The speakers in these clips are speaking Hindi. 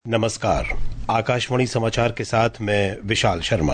नमस्कार। आकाशवाणी समाचार के साथ मैं विशाल शर्मा।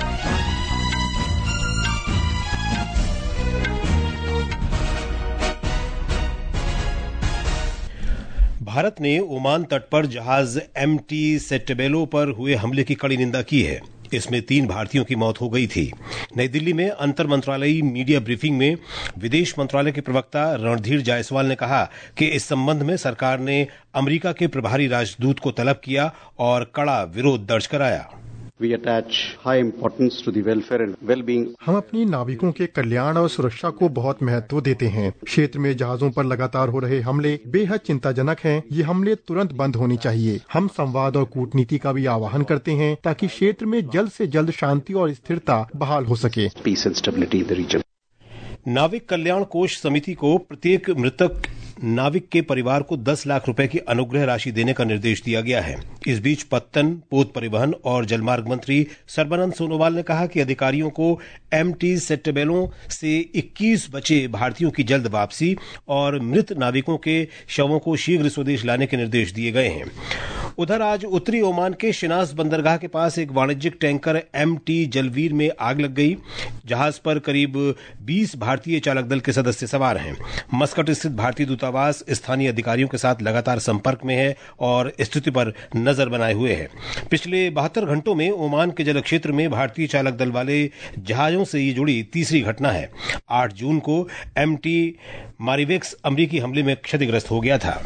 भारत ने ओमान तट पर जहाज MT सेंटेबेलो पर हुए हमले की कड़ी निंदा की है। इसमें 3 भारतीयों की मौत हो गई थी। नई दिल्ली में अंतर मंत्रालयी मीडिया ब्रीफिंग में विदेश मंत्रालय के प्रवक्ता रणधीर जायसवाल ने कहा कि इस संबंध में सरकार ने अमेरिका के प्रभारी राजदूत को तलब किया और कड़ा विरोध दर्ज कराया। We attach high importance to the welfare and well-being. हम अपनी नाविकों के कल्याण और सुरक्षा को बहुत महत्व देते हैं। क्षेत्र में जहाजों पर लगातार हो रहे हमले बेहद चिंताजनक हैं। ये हमले तुरंत बंद होने चाहिए। हम संवाद और कूटनीति का भी आह्वान करते हैं ताकि क्षेत्र में जल्द से जल्द शांति और स्थिरता बहाल हो सके। Peace and stability in the region. नाविक कल्याण कोष समिति को प्रत्येक मृतक नाविक के परिवार को 10 लाख रुपए की अनुग्रह राशि देने का निर्देश दिया गया है। इस बीच पत्तन, पोत परिवहन और जलमार्ग मंत्री सर्बानंद सोनोवाल ने कहा कि अधिकारियों को MT सेंटेबेलो से 21 बचे भारतीयों की जल्द वापसी और मृत नाविकों के शवों को शीघ्र स्वदेश लाने के निर्देश दिए गए हैं। उधर आज उत्तरी ओमान के शिनास बंदरगाह के पास एक वाणिज्यिक टैंकर MT जलवीर में आग लग गई। जहाज पर करीब 20 भारतीय चालक दल के सदस्य सवार हैं। मस्कट स्थित भारतीय दूतावास स्थानीय अधिकारियों के साथ लगातार संपर्क में है और स्थिति पर नजर बनाए हुए है। पिछले 72 घंटों में ओमान के जल क्षेत्र में भारतीय चालक दल वाले जहाजों से ये जुड़ी तीसरी घटना है। 8 जून को MT मारिवेक्स अमेरिकी हमले में क्षतिग्रस्त हो गया था।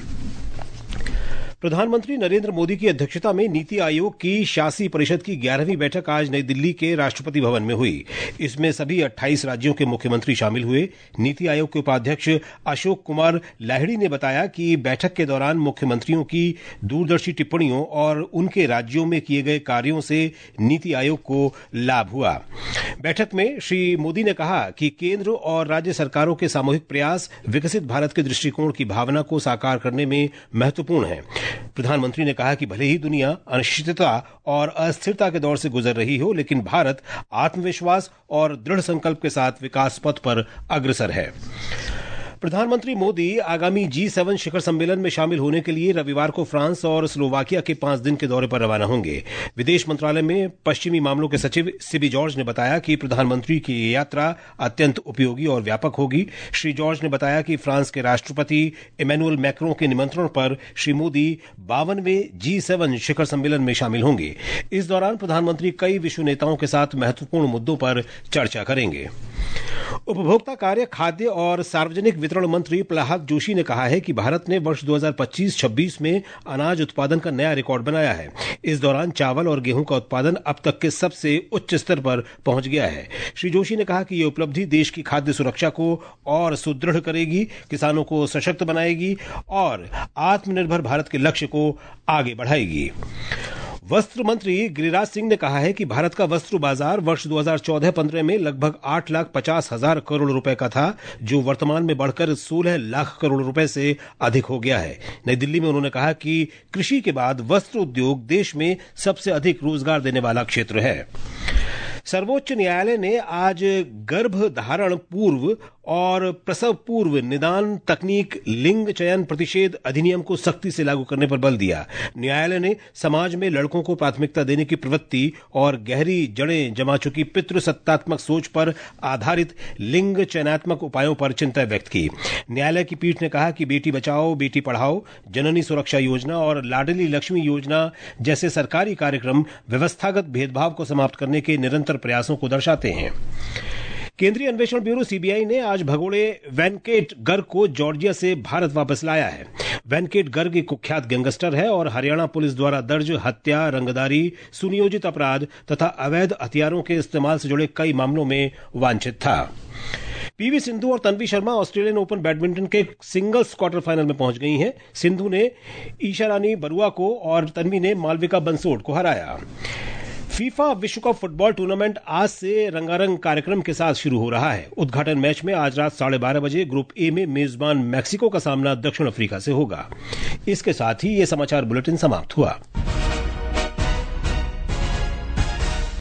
प्रधानमंत्री नरेंद्र मोदी की अध्यक्षता में नीति आयोग की शासी परिषद की 11वीं बैठक आज नई दिल्ली के राष्ट्रपति भवन में हुई। इसमें सभी 28 राज्यों के मुख्यमंत्री शामिल हुए। नीति आयोग के उपाध्यक्ष अशोक कुमार लाहिड़ी ने बताया कि बैठक के दौरान मुख्यमंत्रियों की दूरदर्शी टिप्पणियों और उनके राज्यों में किए गए कार्यों से नीति आयोग को लाभ हुआ। बैठक में श्री मोदी ने कहा कि केंद्र और राज्य सरकारों के सामूहिक प्रयास विकसित भारत के दृष्टिकोण की भावना को साकार करने में महत्वपूर्ण है। प्रधानमंत्री ने कहा कि भले ही दुनिया अनिश्चितता और अस्थिरता के दौर से गुजर रही हो, लेकिन भारत आत्मविश्वास और दृढ़ संकल्प के साथ विकास पथ पर अग्रसर है। प्रधानमंत्री मोदी आगामी G7 शिखर सम्मेलन में शामिल होने के लिए रविवार को फ्रांस और स्लोवाकिया के 5 दिन के दौरे पर रवाना होंगे। विदेश मंत्रालय में पश्चिमी मामलों के सचिव सिबी जॉर्ज ने बताया कि प्रधानमंत्री की ये यात्रा अत्यंत उपयोगी और व्यापक होगी। श्री जॉर्ज ने बताया कि फ्रांस के राष्ट्रपति इमैनुअल मैक्रों के निमंत्रण पर श्री मोदी 52वें G7 शिखर सम्मेलन में शामिल होंगे। इस दौरान प्रधानमंत्री कई विश्व नेताओं के साथ महत्वपूर्ण मुद्दों पर चर्चा करेंगे। उपभोक्ता कार्य, खाद्य और सार्वजनिक वितरण मंत्री प्रहलाद जोशी ने कहा है कि भारत ने वर्ष 2025-26 में अनाज उत्पादन का नया रिकॉर्ड बनाया है। इस दौरान चावल और गेहूं का उत्पादन अब तक के सबसे उच्च स्तर पर पहुंच गया है। श्री जोशी ने कहा कि यह उपलब्धि देश की खाद्य सुरक्षा को और सुदृढ़ करेगी, किसानों को सशक्त बनाएगी और आत्मनिर्भर भारत के लक्ष्य को आगे बढ़ाएगी। वस्त्र मंत्री गिरिराज सिंह ने कहा है कि भारत का वस्त्र बाजार वर्ष 2014-15 में लगभग 8,50,000 करोड़ रुपए का था, जो वर्तमान में बढ़कर 16 लाख करोड़ रुपए से अधिक हो गया है। नई दिल्ली में उन्होंने कहा कि कृषि के बाद वस्त्र उद्योग देश में सबसे अधिक रोजगार देने वाला क्षेत्र है। सर्वोच्च न्यायालय ने आज गर्भ धारण पूर्व और प्रसव पूर्व निदान तकनीक लिंग चयन प्रतिषेध अधिनियम को सख्ती से लागू करने पर बल दिया। न्यायालय ने समाज में लड़कों को प्राथमिकता देने की प्रवृत्ति और गहरी जड़ें जमा चुकी पितृसत्तात्मक सोच पर आधारित लिंग चयनात्मक उपायों पर चिंता व्यक्त की। न्यायालय की पीठ ने कहा कि बेटी बचाओ बेटी पढ़ाओ, जननी सुरक्षा योजना और लाडली लक्ष्मी योजना जैसे सरकारी कार्यक्रम व्यवस्थागत भेदभाव को समाप्त करने के निरंतर प्रयासों को दर्शाते हैं। केंद्रीय अन्वेषण ब्यूरो CBI ने आज भगोड़े वेंकट गर्ग को जॉर्जिया से भारत वापस लाया है। वेंकट गर्ग एक कुख्यात गैंगस्टर है और हरियाणा पुलिस द्वारा दर्ज हत्या, रंगदारी, सुनियोजित अपराध तथा अवैध हथियारों के इस्तेमाल से जुड़े कई मामलों में वांछित था। PV सिंधु और Tanvi Sharma Australian open badminton के सिंगल्स क्वार्टर फाइनल में पहुंच गई हैं। सिंधु ने ईशा रानी बरुआ को और तन्वी ने मालविका बंसोड को हराया। फीफा विश्व कप फुटबॉल टूर्नामेंट आज से रंगारंग कार्यक्रम के साथ शुरू हो रहा है। उद्घाटन मैच में आज रात 12:30 बजे ग्रुप ए में मेजबान मैक्सिको का सामना दक्षिण अफ्रीका से होगा। इसके साथ ही ये समाचार बुलेटिन समाप्त हुआ।